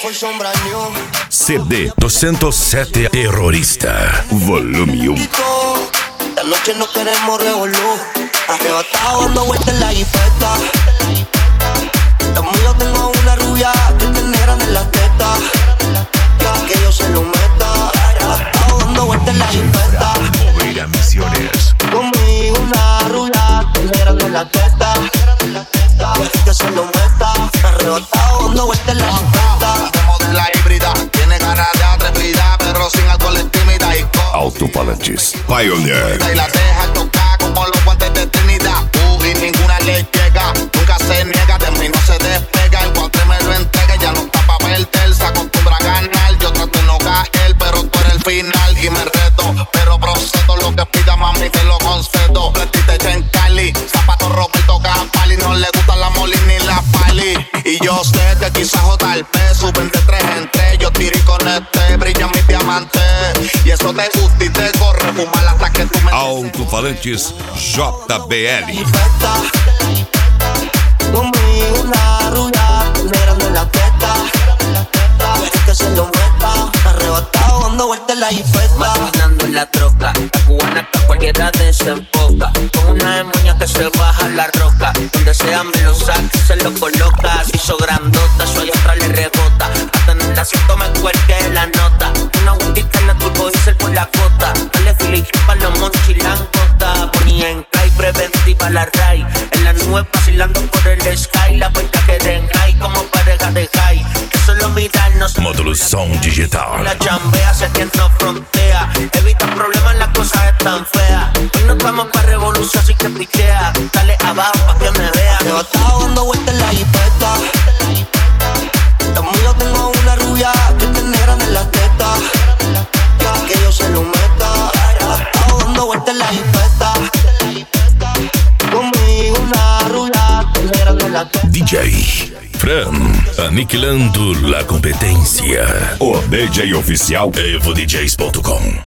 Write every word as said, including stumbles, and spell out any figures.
C D duzentos e sete Terrorista, volume um. La noche no queremos revolú, arrebatado dando vueltas en la jipeta. Lo mío tengo una rubia que te negran en la teta, que yo se lo meta, arrebatado dando vueltas en la jipeta. Moreira Misiones. Conmigo una rubia que te negran en la teta, que se lo meta, arrebatado dando vueltas en la jipeta. De la híbrida, tiene ganas de atrevida, pero sin alcohol es tímida y co- Alto-falantes Pioneer. y la deja tocar como los guantes de Trinidad. Uh, y ninguna le llega, nunca se niega, de mí no se despega. El guante me lo entrega, ya no está pa' perder. Se acostumbra a ganar, yo trato de no caer, pero tú eres el final y me reto. Pero procedo lo que pida, mami, te lo concedo. Platita en Cali, zapato Roberto Campali, no le gustan la moli ni la pali. Y yo sé que quizás J el P suben de tres en tres. Yo tiro y con este brilla mi diamante. Y eso te gusta y te corre, fumar hasta que tú me... Alto-falantes J B L. Conmigo una rubia que negran en la teta, que se lo meta, arrebatado dando vueltas en la jipeta. Maquinando en la troca, la cubana que cualquiera desemboca. Con una demonia que se baja la roca. Donde sea me lo saca, se lo coloca. Se hizo grandota, soy otra le rebota. Hasta en el asiento me cuelgue la nota. Una gustita en la turbo diesel por la cota. Dale Philly pa' los monchilangota. Ponía en Kai, preventiva la ray. En la nube vacilando por el sky. La vuelta que den high como pareja de high. Que solo mirarnos. Módulo som digital. La chambea, se quien no frontea. Evita problemas, las cosas están feas. Hoy no estamos pa' revolución, así que pichea. Dale abajo pa' que me vea. Arrebatado dando vueltas en la jipeta. Lo mío tengo una rubia que te negran en la teta, que yo se lo meta, arrebatado dando vueltas en la jipeta. Conmigo una rubia que te negran en la teta. D J Fran, aniquilando la competência. O D J oficial evo d js ponto com.